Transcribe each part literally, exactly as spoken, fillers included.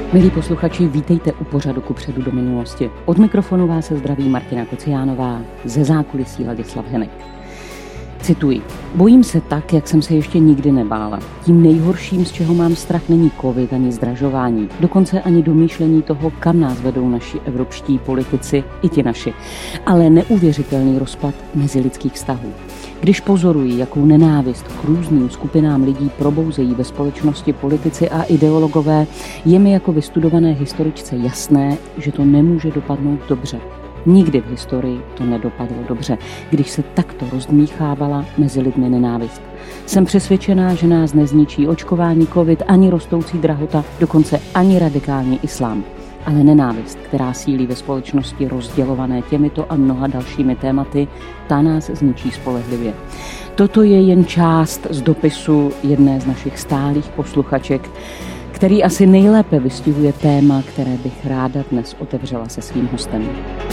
Milí posluchači, vítejte u pořadu Kupředu do minulosti. Od mikrofonu vás se zdraví Martina Kociánová, ze zákulisí Ladislav Henek. Cituji. Bojím se tak, jak jsem se ještě nikdy nebála. Tím nejhorším, z čeho mám strach, není covid ani zdražování. Dokonce ani domýšlení toho, kam nás vedou naši evropští politici, i ti naši. Ale neuvěřitelný rozpad mezilidských vztahů. Když pozoruji, jakou nenávist k různým skupinám lidí probouzejí ve společnosti politici a ideologové, je mi jako vystudované historičce jasné, že to nemůže dopadnout dobře. Nikdy v historii to nedopadlo dobře, když se takto rozdmíchávala mezi lidmi nenávist. Jsem přesvědčená, že nás nezničí očkování covid, ani rostoucí drahota, dokonce ani radikální islám. Ale nenávist, která sílí ve společnosti rozdělované těmito a mnoha dalšími tématy, ta nás zničí spolehlivě. Toto je jen část z dopisu jedné z našich stálých posluchaček, který asi nejlépe vystihuje téma, které bych ráda dnes otevřela se svým hostem.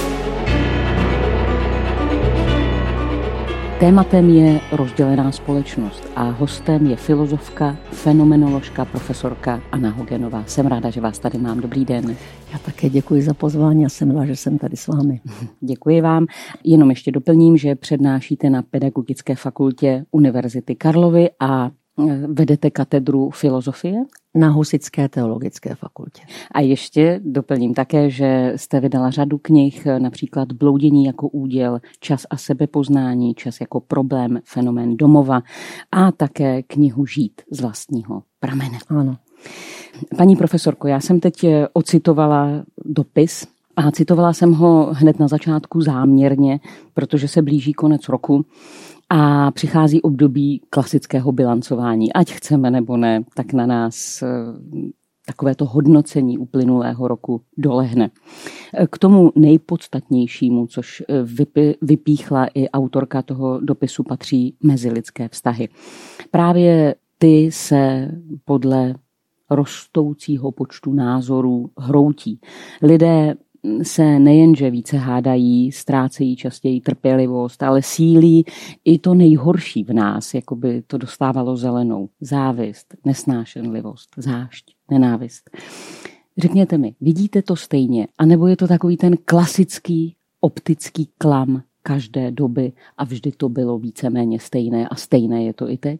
Tématem je rozdělená společnost a hostem je filozofka, fenomenoložka, profesorka Anna Hogenová. Jsem ráda, že vás tady mám. Dobrý den. Já také děkuji za pozvání a jsem ráda, že jsem tady s vámi. Děkuji vám. Jenom ještě doplním, že přednášíte na Pedagogické fakultě Univerzity Karlovy a vedete katedru filozofie? Na Husitské teologické fakultě. A ještě doplním také, že jste vydala řadu knih, například Bloudění jako úděl, Čas a sebepoznání, Čas jako problém, fenomén domova a také knihu Žít z vlastního pramene. Ano. Paní profesorko, já jsem teď ocitovala dopis a citovala jsem ho hned na začátku záměrně, protože se blíží konec roku. A přichází období klasického bilancování. Ať chceme nebo ne, tak na nás takovéto hodnocení uplynulého roku dolehne. K tomu nejpodstatnějšímu, což vypíchla i autorka toho dopisu, patří mezilidské vztahy. Právě ty se podle rostoucího počtu názorů hroutí. Lidé se nejenže více hádají, ztrácejí častěji trpělivost, ale sílí i to nejhorší v nás, jako by to dostávalo zelenou. Závist, nesnášenlivost, zášť, nenávist. Řekněte mi, vidíte to stejně, anebo je to takový ten klasický optický klam každé doby a vždy to bylo víceméně stejné a stejné je to i teď?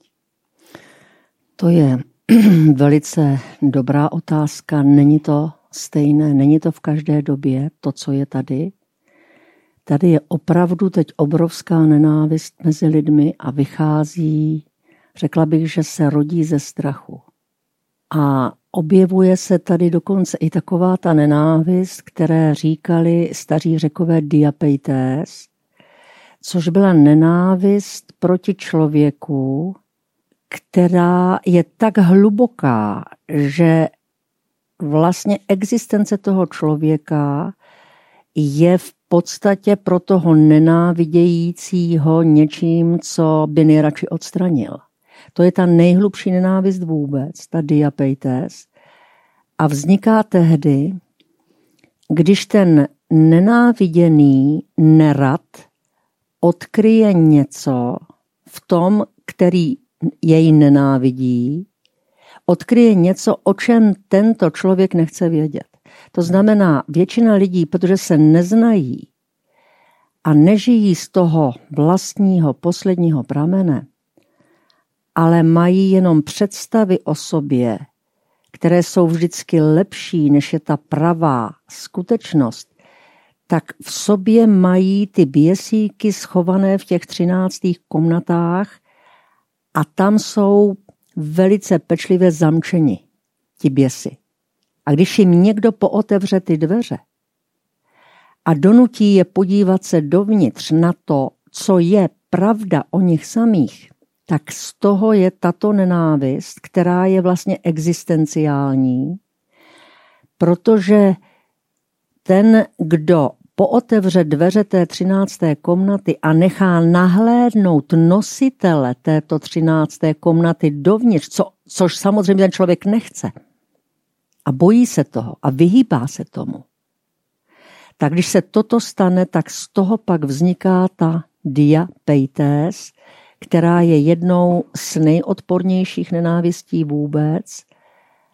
To je velice dobrá otázka. Není to stejné, není to v každé době to, co je tady. Tady je opravdu teď obrovská nenávist mezi lidmi a vychází, řekla bych, že se rodí ze strachu. A objevuje se tady dokonce i taková ta nenávist, které říkali staří Řekové diapeités, což byla nenávist proti člověku, která je tak hluboká, že vlastně existence toho člověka je v podstatě pro toho nenávidějícího něčím, co by nejradši odstranil. To je ta nejhlubší nenávist vůbec, ta diapeités. A vzniká tehdy, když ten nenáviděný nerad odkryje něco v tom, který jej nenávidí, odkryje něco, o čem tento člověk nechce vědět. To znamená, většina lidí, protože se neznají a nežijí z toho vlastního posledního pramene, ale mají jenom představy o sobě, které jsou vždycky lepší, než je ta pravá skutečnost, tak v sobě mají ty běsíky schované v těch třináctých komnatách a tam jsou velice pečlivě zamčeni, ti běsi. A když jim někdo pootevře ty dveře a donutí je podívat se dovnitř na to, co je pravda o nich samých, tak z toho je tato nenávist, která je vlastně existenciální, protože ten, kdo pootevře dveře té třinácté komnaty a nechá nahlédnout nositele této třinácté komnaty dovnitř, co, což samozřejmě ten člověk nechce a bojí se toho a vyhýbá se tomu, tak když se toto stane, tak z toho pak vzniká ta diapeités, která je jednou z nejodpornějších nenávistí vůbec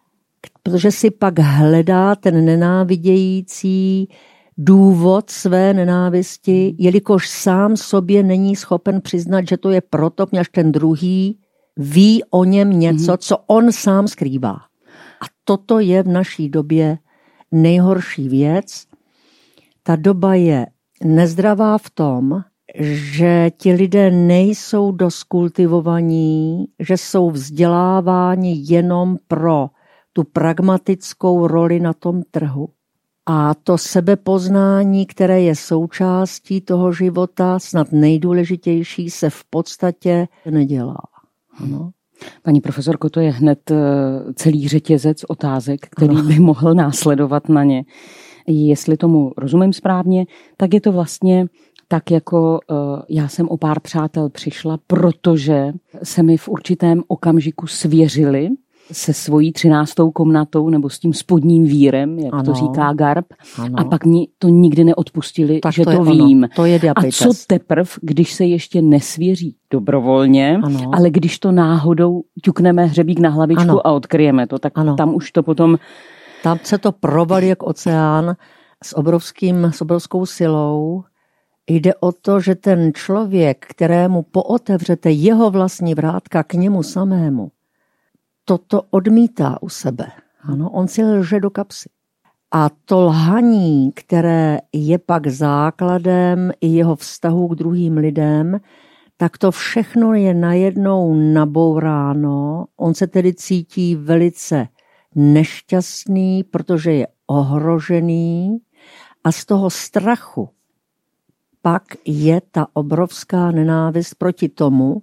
protože si pak hledá ten nenávidějící důvod své nenávisti, jelikož sám sobě není schopen přiznat, že to je proto, až ten druhý ví o něm něco, co on sám skrývá. A toto je v naší době nejhorší věc. Ta doba je nezdravá v tom, že ti lidé nejsou dost kultivovaní, že jsou vzděláváni jenom pro tu pragmatickou roli na tom trhu. A to sebepoznání, které je součástí toho života, snad nejdůležitější, se v podstatě nedělá. Ano. Paní profesorko, to je hned celý řetězec otázek, který by mohl následovat na ně. Jestli tomu rozumím správně, tak je to vlastně tak, jako já jsem o pár přátel přišla, protože se mi v určitém okamžiku svěřili se svojí třináctou komnatou nebo s tím spodním vírem, jak ano. to říká Garb, ano. a pak mi to nikdy neodpustili, tak že to, to vím. To je a co teprv, když se ještě nesvěří dobrovolně, ano. ale když to náhodou ťukneme hřebík na hlavičku ano. a odkryjeme to, tak ano. tam už to potom... Tam se to provalí jak oceán s, obrovským, s obrovskou silou. Jde o to, že ten člověk, kterému pootevřete jeho vlastní vrátka k němu samému, toto odmítá u sebe. Ano, on si lže do kapsy. A to lhaní, které je pak základem i jeho vztahu k druhým lidem, tak to všechno je najednou nabouráno. On se tedy cítí velice nešťastný, protože je ohrožený a z toho strachu pak je ta obrovská nenávist proti tomu,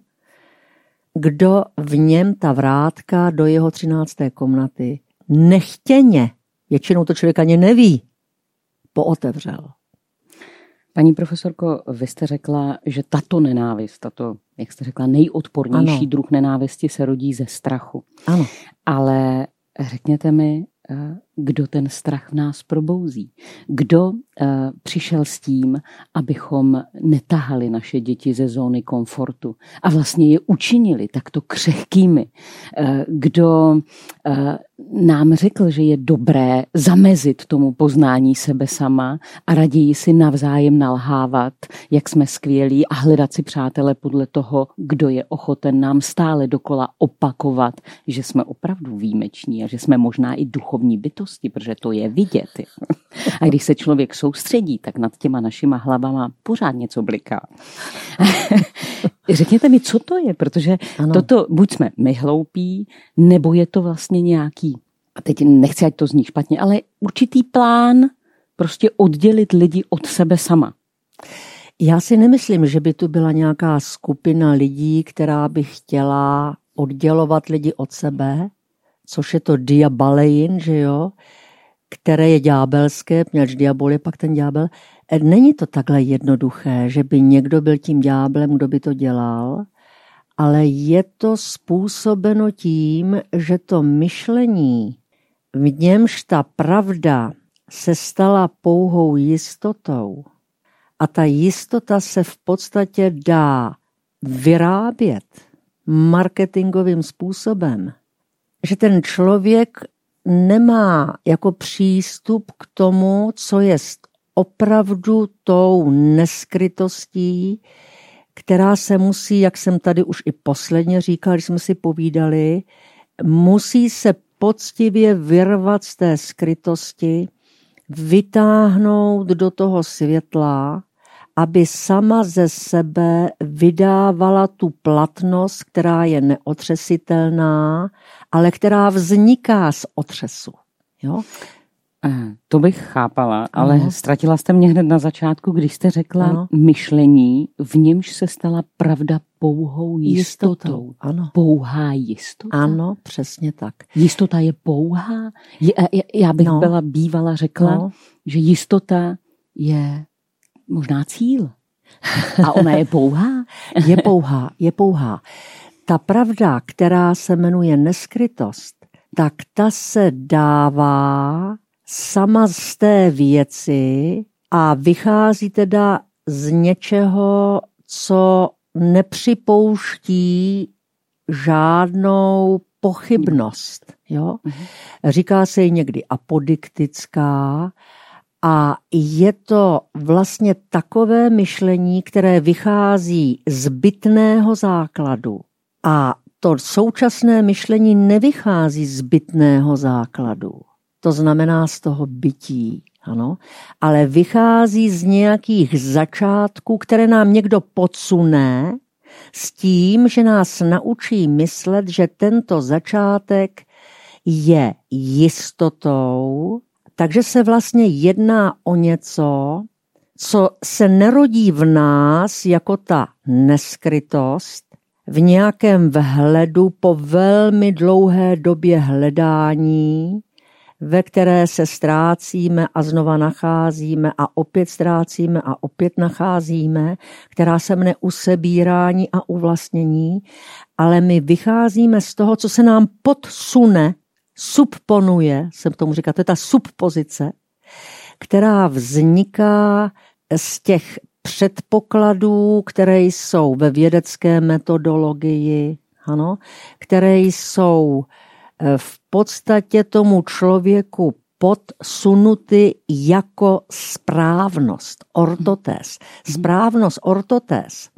kdo v něm ta vrátka do jeho třinácté komnaty nechtěně, většinou to člověk ani neví, pootevřel. Paní profesorko, vy jste řekla, že tato nenávist, tato, jak jste řekla, nejodpornější ano. druh nenávisti se rodí ze strachu. Ano. Ale řekněte mi, kdo ten strach v nás probouzí. Kdo uh, přišel s tím, abychom netahali naše děti ze zóny komfortu a vlastně je učinili takto křehkými. Uh, kdo uh, nám řekl, že je dobré zamezit tomu poznání sebe sama a raději si navzájem nalhávat, jak jsme skvělí a hledat si přátele podle toho, kdo je ochoten nám stále dokola opakovat, že jsme opravdu výjimeční a že jsme možná i duchovní bytosti, protože to je vidět. A když se člověk soustředí, tak nad těma našima hlavama pořád něco bliká. Řekněte mi, co to je, protože ano. toto, buď jsme my hloupí, nebo je to vlastně nějaký, a teď nechci, ať to zní špatně, ale určitý plán prostě oddělit lidi od sebe sama. Já si nemyslím, že by tu byla nějaká skupina lidí, která by chtěla oddělovat lidi od sebe, což je to diabalein, že jo, které je ďábelské, protože diabol je pak ten ďábel. Není to takhle jednoduché, že by někdo byl tím ďáblem, kdo by to dělal, ale je to způsobeno tím, že to myšlení, v němž ta pravda se stala pouhou jistotou a ta jistota se v podstatě dá vyrábět marketingovým způsobem, že ten člověk nemá jako přístup k tomu, co je opravdu tou neskrytostí, která se musí, jak jsem tady už i posledně říkal, když jsme si povídali, musí se poctivě vyrvat z té skrytosti, vytáhnout do toho světla, aby sama ze sebe vydávala tu platnost, která je neotřesitelná, ale která vzniká z otřesu. Jo? To bych chápala, ale ano. ztratila jste mě hned na začátku, když jste řekla ano. myšlení, v němž se stala pravda pouhou jistotou. jistotou. Ano. Pouhá jistota? Ano, přesně tak. Jistota je pouhá? Je, já bych no. byla bývala řekla, no. že jistota je možná cíl. A ona je pouhá? Je pouhá, je pouhá. Ta pravda, která se jmenuje neskrytost, tak ta se dává sama z té věci a vychází teda z něčeho, co nepřipouští žádnou pochybnost. Jo? Říká se jí někdy apodiktická a je to vlastně takové myšlení, které vychází z bytného základu. A to současné myšlení nevychází z bytného základu. To znamená z toho bytí, ano, ale vychází z nějakých začátků, které nám někdo podsune s tím, že nás naučí myslet, že tento začátek je jistotou, takže se vlastně jedná o něco, co se nerodí v nás jako ta neskrytost, v nějakém vhledu po velmi dlouhé době hledání, ve které se ztrácíme a znova nacházíme a opět ztrácíme a opět nacházíme, která se mne usebírání a uvlastnění, ale my vycházíme z toho, co se nám podsune, subponuje, jsem tomu říká, to je ta subpozice, která vzniká z těch předpokladů, které jsou ve vědecké metodologii, ano, které jsou v podstatě tomu člověku podsunuty jako správnost, ortotés. Správnost, ortotés,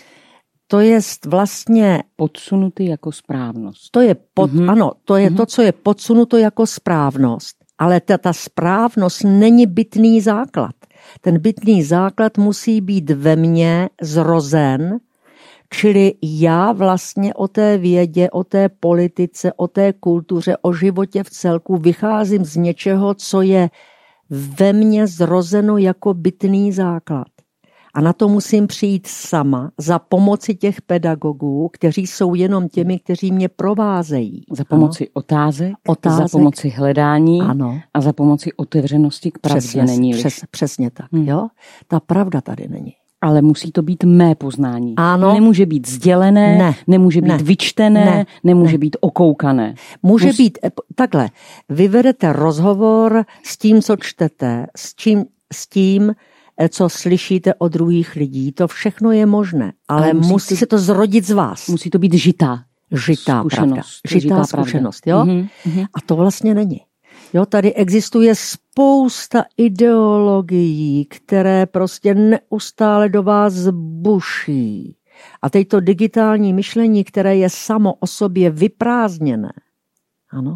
to je vlastně... Podsunuty jako správnost. To je pod, mm-hmm. Ano, to je mm-hmm. to, co je podsunuto jako správnost. Ale ta, ta správnost není bytný základ. Ten bytný základ musí být ve mně zrozen, čili já vlastně o té vědě, o té politice, o té kultuře, o životě v celku vycházím z něčeho, co je ve mně zrozeno jako bytný základ. A na to musím přijít sama za pomoci těch pedagogů, kteří jsou jenom těmi, kteří mě provázejí. Za pomoci ano. otázek, otázek, za pomoci hledání ano. a za pomoci otevřenosti k pravdě. Přesně, není přes, přesně tak. Hmm. Jo? Ta pravda tady není. Ale musí to být mé poznání. Ano. Nemůže být sdělené, ne. nemůže být ne. vyčtené, ne. nemůže ne. být okoukané. Může Mus... být, takhle, vy vedete rozhovor s tím, co čtete, s, čím, s tím, co slyšíte od druhých lidí. To všechno je možné, ale, ale musí, musí to, se to zrodit z vás. Musí to být žitá. Žitá pravda. Žitá, žitá zkušenost, jo? Mm-hmm. A to vlastně není. Jo, tady existuje spousta ideologií, které prostě neustále do vás buší. A teď to digitální myšlení, které je samo o sobě vyprázdněné, ano,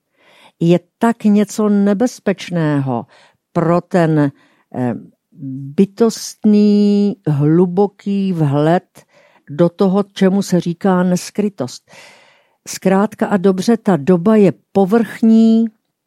je tak něco nebezpečného pro ten eh, bytostný, hluboký vhled do toho, čemu se říká neskrytost. Zkrátka a dobře, ta doba je povrchní,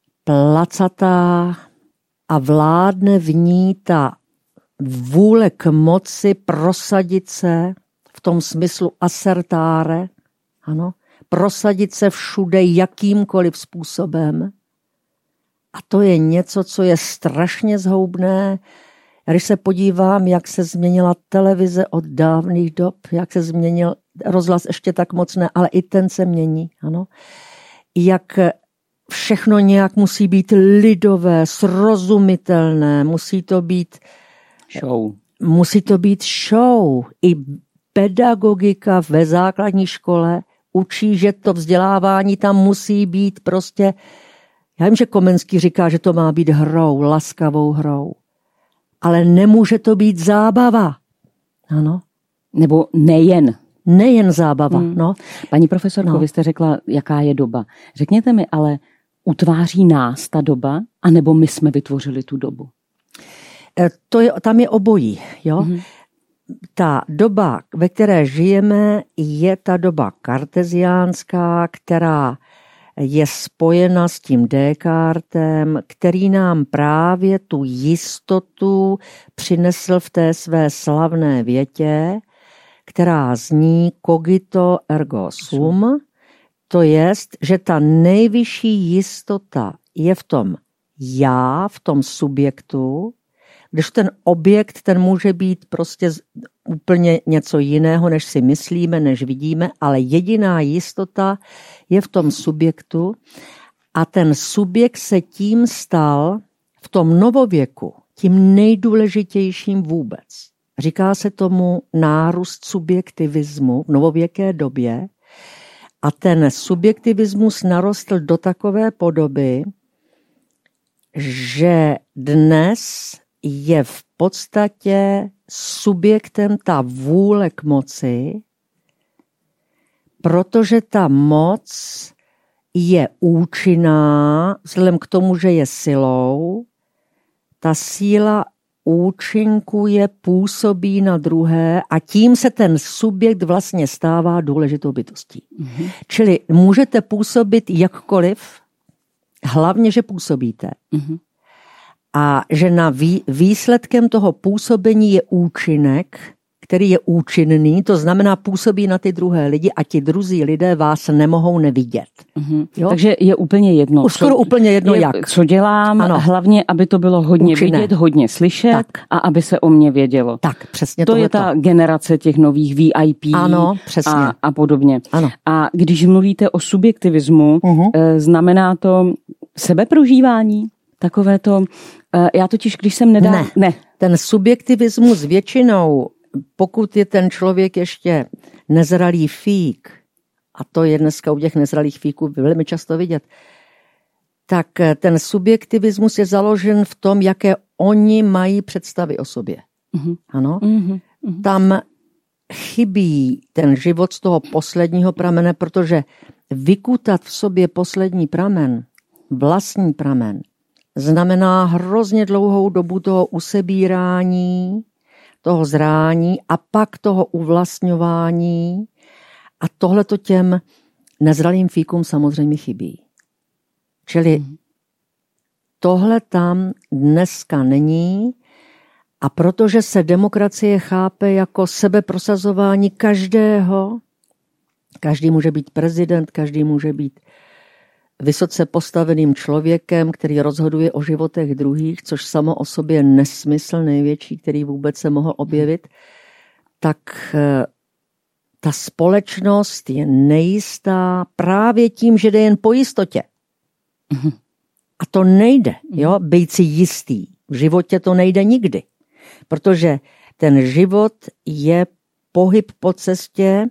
placatá a vládne v ní ta vůle k moci prosadit se v tom smyslu asertáre, ano, prosadit se všude jakýmkoliv způsobem. A to je něco, co je strašně zhoubné. Když se podívám, jak se změnila televize od dávných dob, jak se změnil rozhlas, ještě tak moc ne, ale i ten se mění, ano. Jak všechno nějak musí být lidové, srozumitelné, musí to být show. Musí to být show. I pedagogika ve základní škole učí, že to vzdělávání tam musí být prostě, já vím, že Komenský říká, že to má být hrou, laskavou hrou, ale nemůže to být zábava. Ano. Nebo nejen. Nejen zábava, hmm. no. Paní profesorko, no. Vy jste řekla, jaká je doba. Řekněte mi, ale utváří nás ta doba, anebo my jsme vytvořili tu dobu? E, to je, tam je obojí, jo. Hmm. Ta doba, ve které žijeme, je ta doba karteziánská, která je spojena s tím Descartem, který nám právě tu jistotu přinesl v té své slavné větě, která zní cogito ergo sum, to jest, že ta nejvyšší jistota je v tom já, v tom subjektu, když ten objekt, ten může být prostě úplně něco jiného, než si myslíme, než vidíme, ale jediná jistota je v tom subjektu a ten subjekt se tím stal v tom novověku tím nejdůležitějším vůbec. Říká se tomu nárůst subjektivismu v novověké době A ten subjektivismus narostl do takové podoby, že dnes je v podstatě subjektem ta vůle k moci, protože ta moc je účinná, vzhledem k tomu, že je silou, ta síla účinkuje, působí na druhé a tím se ten subjekt vlastně stává důležitou bytostí. Mm-hmm. Čili můžete působit jakkoliv, hlavně, že působíte. Mm-hmm. A že na vý, výsledkem toho působení je účinek, který je účinný, to znamená působí na ty druhé lidi a ti druzí lidé vás nemohou nevidět. Mm-hmm. Takže je úplně jedno. Už skoro úplně jedno je, jak. Co dělám, ano. Hlavně, aby to bylo hodně Účinné. Vidět, hodně slyšet tak. A aby se o mě vědělo. Tak, přesně to tohleto. je ta generace těch nových V I P ano, přesně. A, a podobně. Ano. A když mluvíte o subjektivismu, uh-huh. znamená to sebeprožívání? Takové to, já totiž, když jsem nedal... Ne. ne. Ten subjektivismus většinou, pokud je ten člověk ještě nezralý fík, a to je dneska u těch nezralých fíků velmi často vidět, tak ten subjektivismus je založen v tom, jaké oni mají představy o sobě. Mm-hmm. Ano? Mm-hmm. Tam chybí ten život z toho posledního pramene, protože vykutat v sobě poslední pramen, vlastní pramen, znamená hrozně dlouhou dobu toho usebírání, toho zrání a pak toho uvlastňování. A tohle to těm nezralým fíkům samozřejmě chybí. Čili mm. tohle tam dneska není a protože se demokracie chápe jako sebeprosazování každého, každý může být prezident, každý může být vysoce postaveným člověkem, který rozhoduje o životech druhých, což samo o sobě je nesmysl největší, který vůbec se mohl objevit, tak ta společnost je nejistá právě tím, že jde jen po jistotě. A to nejde, jo, být si jistý. V životě to nejde nikdy, protože ten život je pohyb po cestě,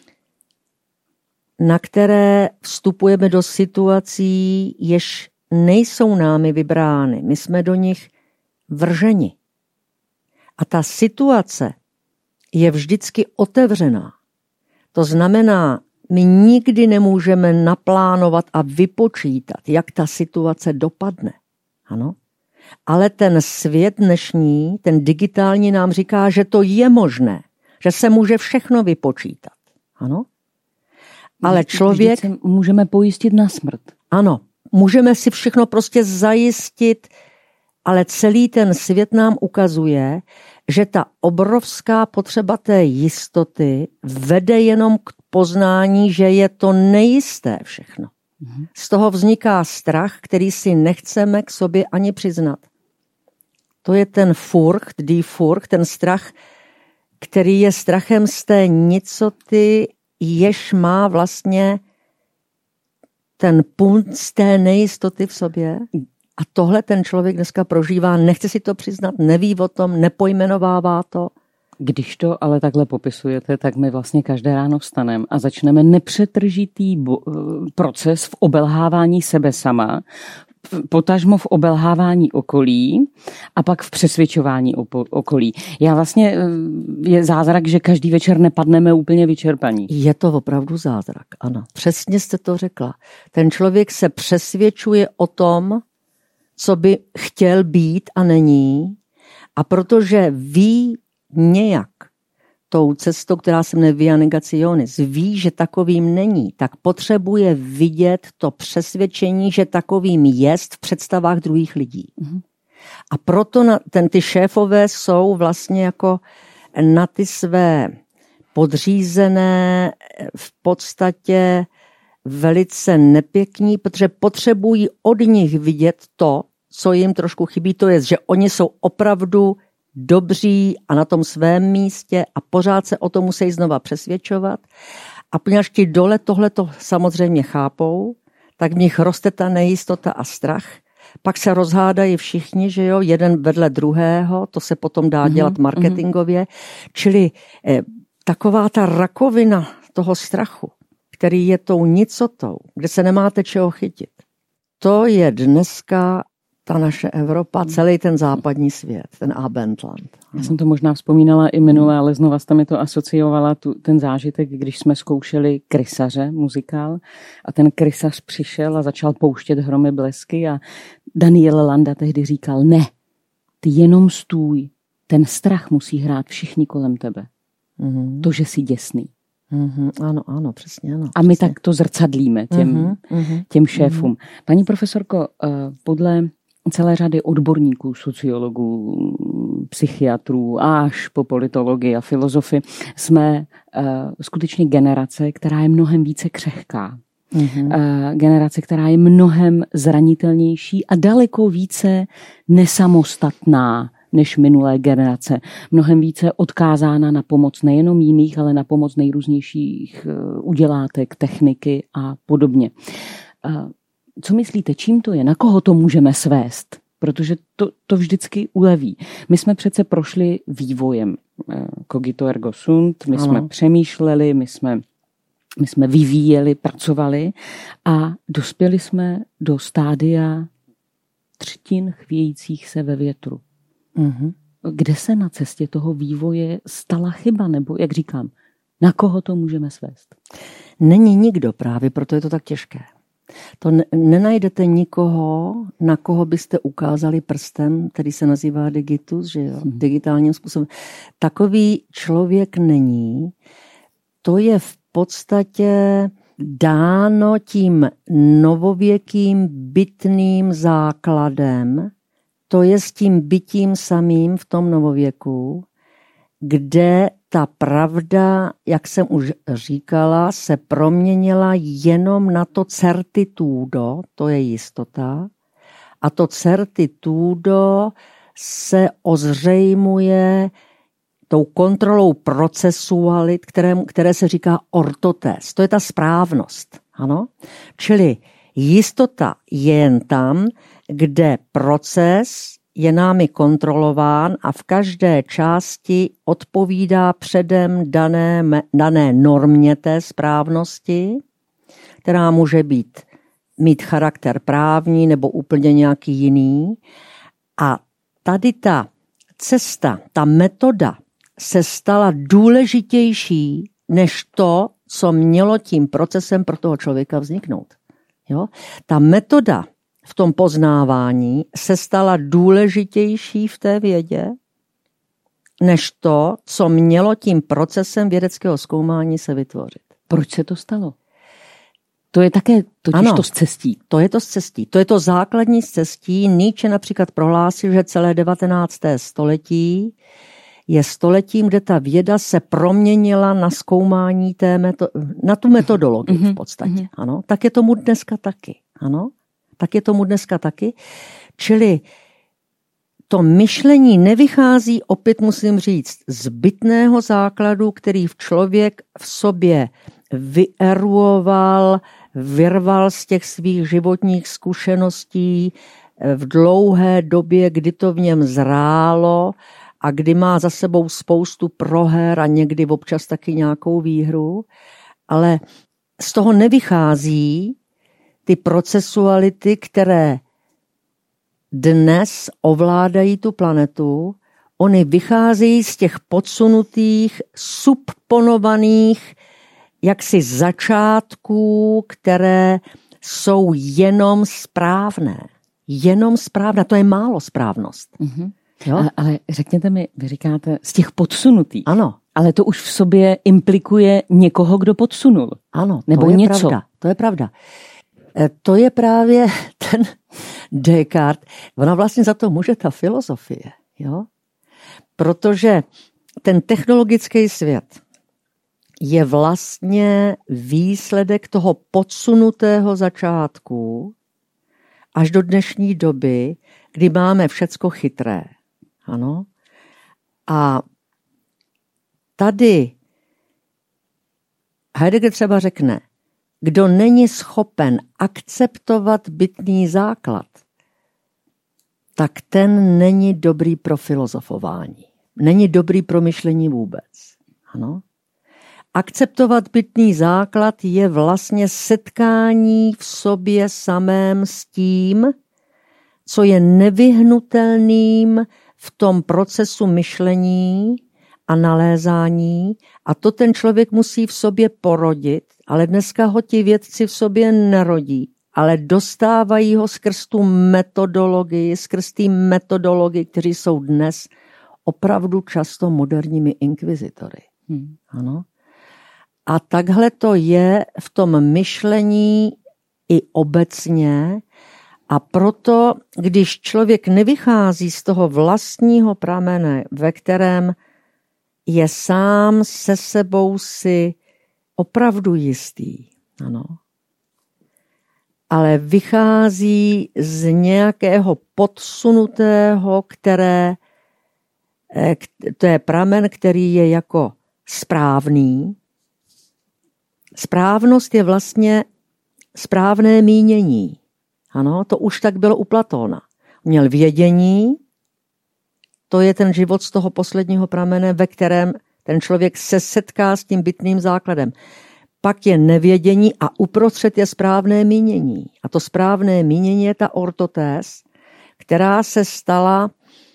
na které vstupujeme do situací, jež nejsou námi vybrány. My jsme do nich vrženi. A ta situace je vždycky otevřená. To znamená, my nikdy nemůžeme naplánovat a vypočítat, jak ta situace dopadne. Ano? Ale ten svět dnešní, ten digitální nám říká, že to je možné, že se může všechno vypočítat. Ano? Ale člověk... Vždyť se můžeme pojistit na smrt. Ano, můžeme si všechno prostě zajistit, ale celý ten svět nám ukazuje, že ta obrovská potřeba té jistoty vede jenom k poznání, že je to nejisté všechno. Mhm. Z toho vzniká strach, který si nechceme k sobě ani přiznat. To je ten Furcht, die Furcht, ten strach, který je strachem z té nicoty, jež má vlastně ten punt z té nejistoty v sobě. A tohle ten člověk dneska prožívá, nechce si to přiznat, neví o tom, nepojmenovává to. Když to ale takhle popisujete, tak my vlastně každé ráno vstaneme a začneme nepřetržitý bo- proces v obelhávání sebe sama, potažmo v obelhávání okolí a pak v přesvědčování okolí. Já vlastně je zázrak, že každý večer nepadneme úplně vyčerpaní. Je to opravdu zázrak, ano. Přesně jste to řekla. Ten člověk se přesvědčuje o tom, co by chtěl být a není, a protože ví nějak tou cestou, která se jmenuje via negationis, ví, že takovým není, tak potřebuje vidět to přesvědčení, že takovým jest v představách druhých lidí. Mm-hmm. A proto na, ten, ty šéfové jsou vlastně jako na ty své podřízené v podstatě velice nepěkní, protože potřebují od nich vidět to, co jim trošku chybí, to je, že oni jsou opravdu dobří a na tom svém místě a pořád se o to musí znova přesvědčovat. A poněvadž ti dole tohleto samozřejmě chápou, tak v nich roste ta nejistota a strach. Pak se rozhádají všichni, že jo, jeden vedle druhého, to se potom dá dělat mm-hmm. marketingově. Čili eh, taková ta rakovina toho strachu, který je tou nicotou, kde se nemáte čeho chytit. To je dneska ta naše Evropa, celý ten západní svět, ten Abendland. Já jsem to možná vzpomínala i minule, ale znova jste mi to asociovala, tu, ten zážitek, když jsme zkoušeli Krysaře, muzikál, a ten Krysař přišel a začal pouštět Hromy blesky a Daniel Landa tehdy říkal, ne, ty jenom stůj, ten strach musí hrát všichni kolem tebe. Mm-hmm. To, že jsi děsný. Mm-hmm. Ano, ano, přesně. Ano, a my přesně. Tak to zrcadlíme těm, mm-hmm. těm šéfům. Mm-hmm. Paní profesorko, podle celé řady odborníků, sociologů, psychiatrů, až po politologii a filozofy, jsme uh, skutečně generace, která je mnohem více křehká. Mm-hmm. Uh, generace, která je mnohem zranitelnější a daleko více nesamostatná než minulé generace. Mnohem více odkázána na pomoc nejenom jiných, ale na pomoc nejrůznějších uh, udělátek, techniky a podobně. Uh, Co myslíte, čím to je? Na koho to můžeme svést? Protože to, to vždycky uleví. My jsme přece prošli vývojem. Cogito ergo sunt, my ano. jsme přemýšleli, my jsme, my jsme vyvíjeli, pracovali a dospěli jsme do stádia třtin chvějících se ve větru. Mhm. Kde se na cestě toho vývoje stala chyba? Nebo, jak říkám, na koho to můžeme svést? Není nikdo právě, proto je to tak těžké. To ne, nenajdete nikoho, na koho byste ukázali prstem, který se nazývá digitus, že jo, hmm. digitálním způsobem. Takový člověk není. To je v podstatě dáno tím novověkým bytným základem, to je s tím bytím samým v tom novověku, kde ta pravda, jak jsem už říkala, se proměnila jenom na to certitudo, to je jistota, a to certitudo se ozřejmuje tou kontrolou procesualit, které, které se říká ortotes. To je ta správnost. Ano? Čili jistota je jen tam, kde proces je námi kontrolován a v každé části odpovídá předem dané, dané normě té správnosti, která může být, mít charakter právní nebo úplně nějaký jiný. A tady ta cesta, ta metoda se stala důležitější než to, co mělo tím procesem pro toho člověka vzniknout. Jo? Ta metoda v tom poznávání se stala důležitější v té vědě, než to, co mělo tím procesem vědeckého zkoumání se vytvořit. Proč se to stalo? To je také totiž ano, to scestí. To je to scestí. To je to základní scestí. Nietzsche například prohlásil, že celé devatenácté století je stoletím, kde ta věda se proměnila na zkoumání té meto- na tu metodologii v podstatě. Ano, tak je tomu dneska taky. Ano. Tak je tomu dneska taky. Čili to myšlení nevychází, opět musím říct, z bytného základu, který v člověk v sobě vyeruoval, vyrval z těch svých životních zkušeností v dlouhé době, kdy to v něm zrálo a kdy má za sebou spoustu proher a někdy občas taky nějakou výhru. Ale z toho nevychází ty procesuality, které dnes ovládají tu planetu, oni vycházejí z těch podsunutých, subponovaných jaksi začátků, které jsou jenom správné. Jenom správné, to je málo správnost. Mm-hmm. Jo? Ale, ale řekněte mi, vy říkáte z těch podsunutých. Ano. Ale to už v sobě implikuje někoho, kdo podsunul. Ano, nebo to je něco. Pravda, to je pravda. To je právě ten Descartes. Ona vlastně za to může ta filozofie. Jo? Protože ten technologický svět je vlastně výsledek toho podsunutého začátku až do dnešní doby, kdy máme všecko chytré. Ano? A tady Heidegger třeba řekne, kdo není schopen akceptovat bytný základ, tak ten není dobrý pro filozofování. Není dobrý pro myšlení vůbec. Ano? Akceptovat bytný základ je vlastně setkání v sobě samém s tím, co je nevyhnutelným v tom procesu myšlení a nalézání, a to ten člověk musí v sobě porodit, ale dneska ho ti vědci v sobě nerodí, ale dostávají ho skrz tu metodologii, skrz ty metodology, kteří jsou dnes opravdu často moderními inkvizitory. Hmm. Ano. A takhle to je v tom myšlení i obecně, a proto, když člověk nevychází z toho vlastního pramene, ve kterém je sám se sebou si opravdu jistý, ano, ale vychází z nějakého podsunutého, které, to je pramen, který je jako správný. Správnost je vlastně správné mínění. Ano, to už tak bylo u Platóna. Měl vědění, to je ten život z toho posledního pramene, ve kterém ten člověk se setká s tím bytným základem. Pak je nevědění a uprostřed je správné mínění. A to správné mínění je ta ortotés, která se stala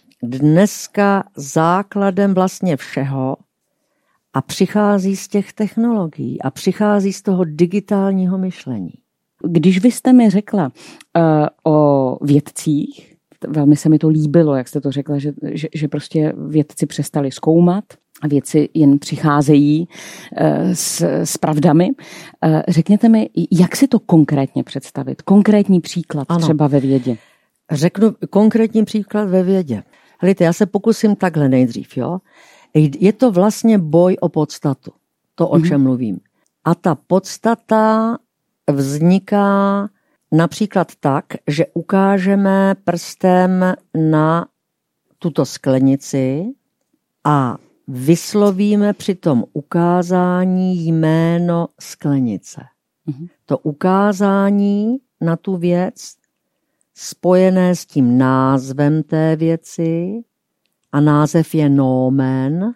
dneska základem vlastně všeho a přichází z těch technologií a přichází z toho digitálního myšlení. Když vy jste mi řekla uh, o vědcích, velmi se mi to líbilo, jak jste to řekla, že, že, že prostě vědci přestali zkoumat a věci jen přicházejí uh, s, s pravdami. Uh, řekněte mi, jak si to konkrétně představit? Konkrétní příklad ano. Třeba ve vědě. Řeknu konkrétní příklad ve vědě. Helejte, já se pokusím takhle nejdřív. Jo? Je to vlastně boj o podstatu. To, o čem mm-hmm. mluvím. A ta podstata vzniká například tak, že ukážeme prstem na tuto sklenici a vyslovíme při tom ukázání jméno sklenice. Mm-hmm. To ukázání na tu věc spojené s tím názvem té věci, a název je nomen,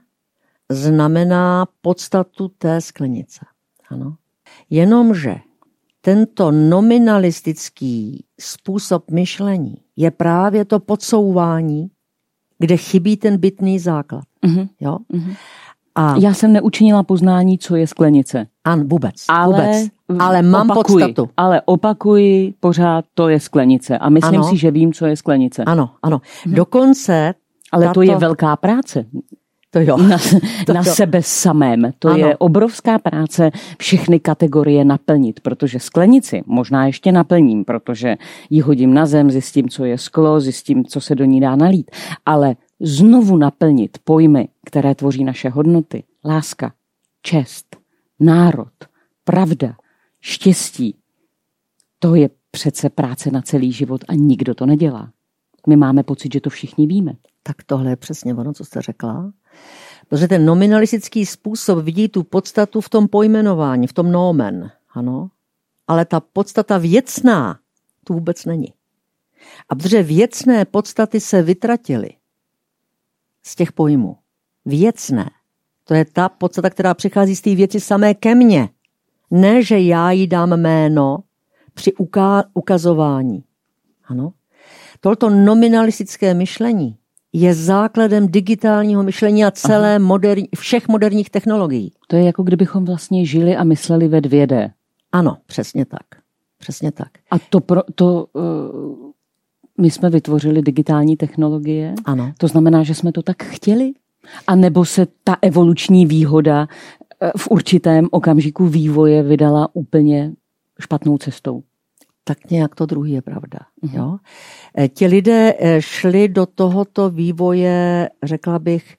znamená podstatu té sklenice. Ano. Jenomže tento nominalistický způsob myšlení je právě to podsouvání, kde chybí ten bytný základ. Mm-hmm. Jo? Mm-hmm. A já jsem neučinila poznání, co je sklenice. An, vůbec. Ale, vůbec. Ale mám opakuji, podstatu. Ale opakuji pořád, to je sklenice. A myslím ano. si, že vím, co je sklenice. Ano, ano. Mm-hmm. Dokonce... Ale tato... to je velká práce. To jo. Na, to na jo. sebe samém. To ano. je obrovská práce všechny kategorie naplnit, protože sklenici možná ještě naplním, protože ji hodím na zem, zjistím, co je sklo, zjistím, co se do ní dá nalít. Ale znovu naplnit pojmy, které tvoří naše hodnoty, láska, čest, národ, pravda, štěstí, to je přece práce na celý život a nikdo to nedělá. My máme pocit, že to všichni víme. Tak tohle je přesně ono, co jste řekla. Protože ten nominalistický způsob vidí tu podstatu v tom pojmenování, v tom nomen. Ano. Ale ta podstata věcná tu vůbec není. A protože věcné podstaty se vytratily z těch pojmů. Věcné. To je ta podstata, která přichází z té věci samé ke mně. Ne, že já jí dám jméno při uká- ukazování. Ano. Tohoto nominalistické myšlení je základem digitálního myšlení a celé moderní, všech moderních technologií. To je jako kdybychom vlastně žili a mysleli ve dvě dé. Ano, přesně tak. Přesně tak. A to, pro, to uh, my jsme vytvořili digitální technologie? Ano. To znamená, že jsme to tak chtěli? A nebo se ta evoluční výhoda uh, v určitém okamžiku vývoje vydala úplně špatnou cestou? Tak nějak to druhý je pravda. Mm-hmm. Jo? Ti lidé šli do tohoto vývoje, řekla bych,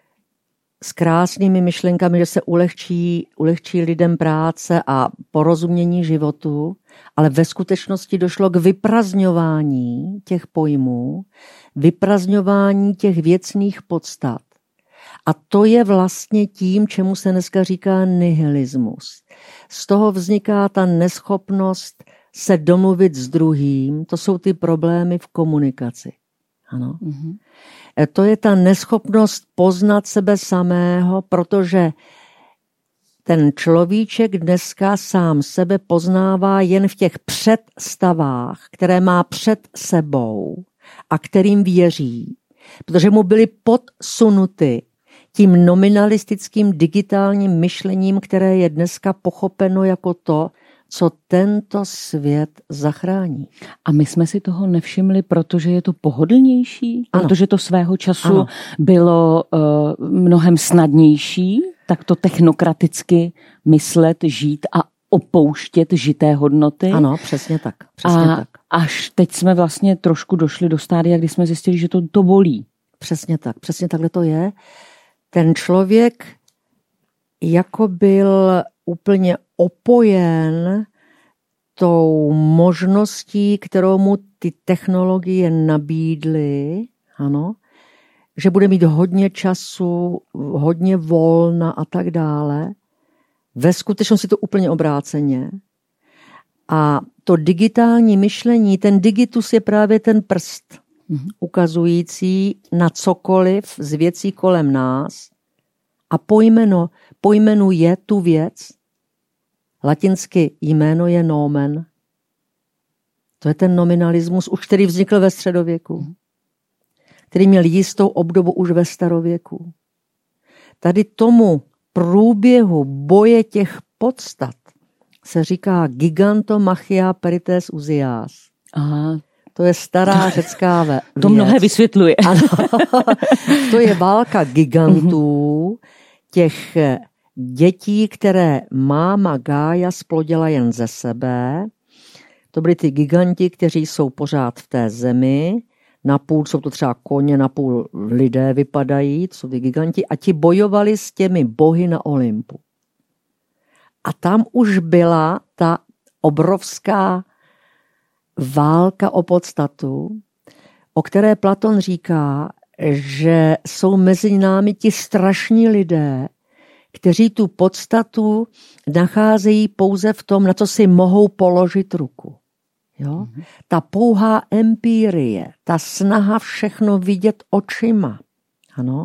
s krásnými myšlenkami, že se ulehčí, ulehčí lidem práce a porozumění životu, ale ve skutečnosti došlo k vyprazňování těch pojmů, vyprazňování těch věcných podstat. A to je vlastně tím, čemu se dneska říká nihilismus. Z toho vzniká ta neschopnost se domluvit s druhým, to jsou ty problémy v komunikaci. Ano. Mm-hmm. To je ta neschopnost poznat sebe samého, protože ten človíček dneska sám sebe poznává jen v těch představách, které má před sebou a kterým věří, protože mu byly podsunuty tím nominalistickým digitálním myšlením, které je dneska pochopeno jako to, co tento svět zachrání. A my jsme si toho nevšimli, protože je to pohodlnější, ano. Protože to svého času ano. bylo uh, mnohem snadnější, tak to technokraticky myslet, žít a opouštět žité hodnoty. Ano, přesně tak. Přesně a tak. až teď jsme vlastně trošku došli do stádia, kdy jsme zjistili, že to, to bolí. Přesně tak, přesně takhle to je. Ten člověk jako byl úplně opojen tou možností, kterou mu ty technologie nabídly, ano, že bude mít hodně času, hodně volna a tak dále. Ve skutečnosti to úplně obráceně. A to digitální myšlení, ten digitus je právě ten prst, mm-hmm. ukazující na cokoliv z věcí kolem nás a pojmeno, pojmenuje tu věc. Latinsky jméno je nomen. To je ten nominalismus, už který vznikl ve středověku, který měl jistou obdobu už ve starověku. Tady tomu průběhu boje těch podstat se říká gigantomachia perites usias. Aha. To je stará řecká věc. To mnohé vysvětluje. Ano. To je válka gigantů, těch dětí, které máma Gája splodila jen ze sebe. To byli ty giganti, kteří jsou pořád v té zemi. Napůl jsou to třeba koně, napůl lidé vypadají, to jsou ty giganti. A ti bojovali s těmi bohy na Olympu. A tam už byla ta obrovská válka o podstatu, o které Platon říká, že jsou mezi námi ti strašní lidé, kteří tu podstatu nacházejí pouze v tom, na co si mohou položit ruku. Jo? Mm-hmm. Ta pouhá empírie, ta snaha všechno vidět očima, ano,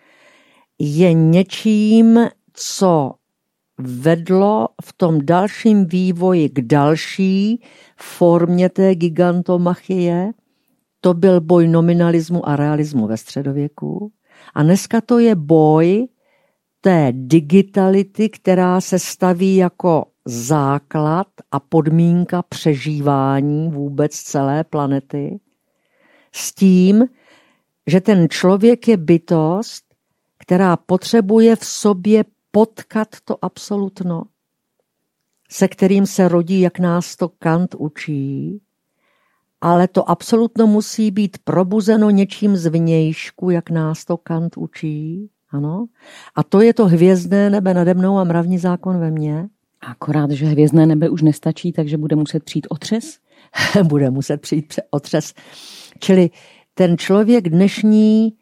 je něčím, co vedlo v tom dalším vývoji k další formě té gigantomachie. To byl boj nominalismu a realismu ve středověku. A dneska to je boj té digitality, která se staví jako základ a podmínka přežívání vůbec celé planety. S tím, že ten člověk je bytost, která potřebuje v sobě potkat to absolutno, se kterým se rodí, jak nás to Kant učí, ale to absolutno musí být probuzeno něčím zvnějšku, jak nás to Kant učí. Ano. A to je to hvězdné nebe nade mnou a mravní zákon ve mně. Akorát, že hvězdné nebe už nestačí, takže bude muset přijít otřes? Bude muset přijít otřes. Čili ten člověk dnešní,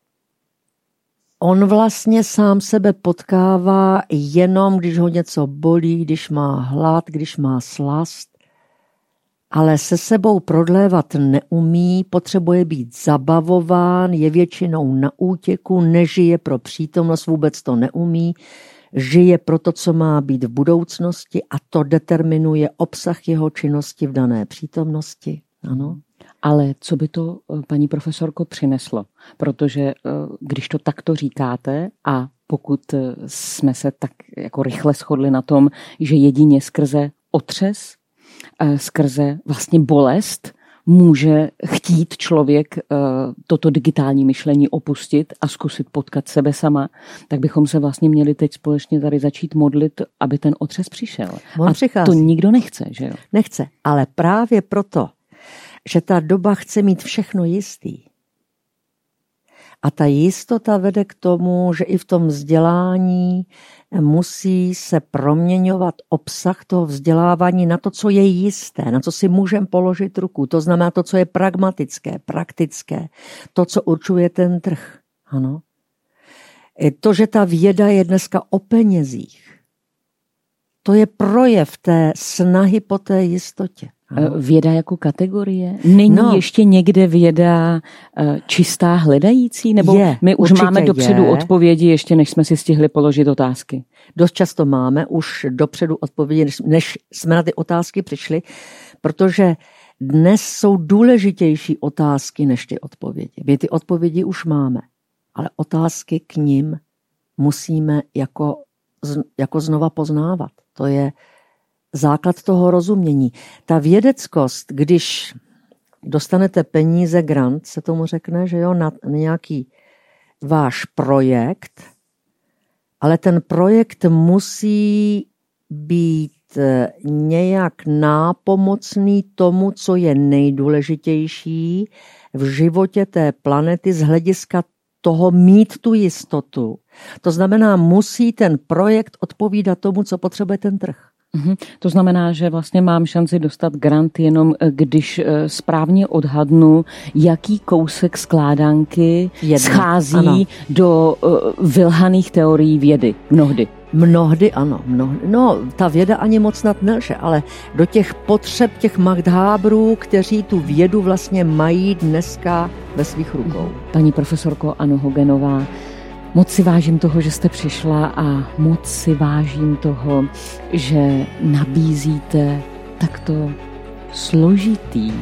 on vlastně sám sebe potkává jenom, když ho něco bolí, když má hlad, když má slast, ale se sebou prodlévat neumí, potřebuje být zabavován, je většinou na útěku, nežije pro přítomnost, vůbec to neumí, žije pro to, co má být v budoucnosti a to determinuje obsah jeho činnosti v dané přítomnosti. Ano. Ale co by to, paní profesorko, přineslo? Protože když to takto říkáte a pokud jsme se tak jako rychle shodli na tom, že jedině skrze otřes, skrze vlastně bolest může chtít člověk toto digitální myšlení opustit a zkusit potkat sebe sama, tak bychom se vlastně měli teď společně tady začít modlit, aby ten otřes přišel. On a přichází. To nikdo nechce, že jo? Nechce, ale právě proto, že ta doba chce mít všechno jistý. A ta jistota vede k tomu, že i v tom vzdělání musí se proměňovat obsah toho vzdělávání na to, co je jisté, na co si můžeme položit ruku. To znamená to, co je pragmatické, praktické, to, co určuje ten trh. Ano. To, že ta věda je dneska o penězích, to je projev té snahy po té jistotě. Ano. Věda jako kategorie? Není no. ještě někde věda čistá hledající? Nebo je, my už máme dopředu je. odpovědi, ještě než jsme si stihli položit otázky? Dost často máme už dopředu odpovědi, než, než jsme na ty otázky přišli, protože dnes jsou důležitější otázky než ty odpovědi. My ty odpovědi už máme, ale otázky k nim musíme jako, jako znova poznávat. To je základ toho rozumění. Ta vědeckost, když dostanete peníze, grant, se tomu řekne, že jo, na nějaký váš projekt, ale ten projekt musí být nějak nápomocný tomu, co je nejdůležitější v životě té planety z hlediska toho mít tu jistotu. To znamená, musí ten projekt odpovídat tomu, co potřebuje ten trh. Mhm. To znamená, že vlastně mám šanci dostat grant jenom, když správně odhadnu, jaký kousek skládanky Jedna. schází ano. do vylhaných teorií vědy. Mnohdy. Mnohdy ano. Mnohdy. No, ta věda ani moc nad nelže, ale do těch potřeb těch magdhábrů, kteří tu vědu vlastně mají dneska ve svých rukou. Paní profesorko Ano Hogenová, moc si vážím toho, že jste přišla a moc si vážím toho, že nabízíte takto složitý,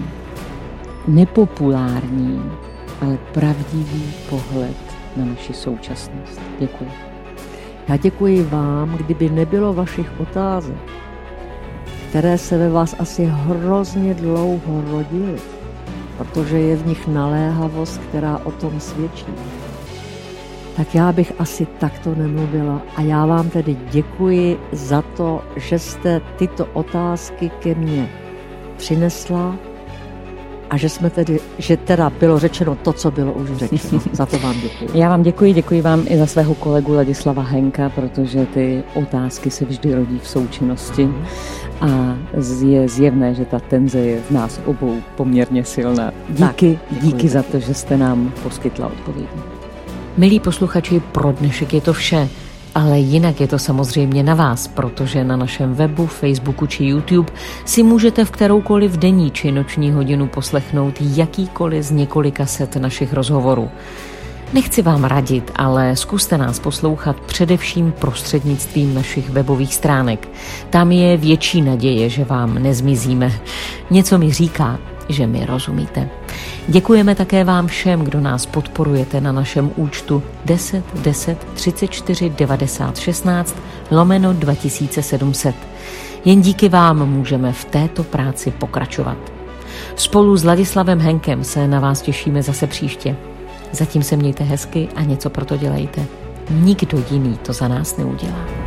nepopulární, ale pravdivý pohled na naši současnost. Děkuji. Já děkuji vám, kdyby nebylo vašich otázek, které se ve vás asi hrozně dlouho rodily, protože je v nich naléhavost, která o tom svědčí. Tak já bych asi takto nemluvila a já vám tedy děkuji za to, že jste tyto otázky ke mně přinesla a že jsme tedy, že teda bylo řečeno to, co bylo už řečeno. Za to vám děkuji. Já vám děkuji, děkuji vám i za svého kolegu Ladislava Henka, protože ty otázky se vždy rodí v součinnosti a je zjevné, že ta tenze je v nás obou poměrně silná. Díky, tak, díky za to, že jste nám poskytla odpovědi. Milí posluchači, pro dnešek je to vše, ale jinak je to samozřejmě na vás, protože na našem webu, Facebooku či YouTube si můžete v kteroukoliv denní či noční hodinu poslechnout jakýkoliv z několika set našich rozhovorů. Nechci vám radit, ale zkuste nás poslouchat především prostřednictvím našich webových stránek. Tam je větší naděje, že vám nezmizíme. Něco mi říká, že mi rozumíte. Děkujeme také vám všem, kdo nás podporujete na našem účtu deset deset třicet čtyři devadesát šestnáct lomeno dva tisíce sedm set. Jen díky vám můžeme v této práci pokračovat. Spolu s Ladislavem Henkem se na vás těšíme zase příště. Zatím se mějte hezky a něco pro to dělejte. Nikdo jiný to za nás neudělá.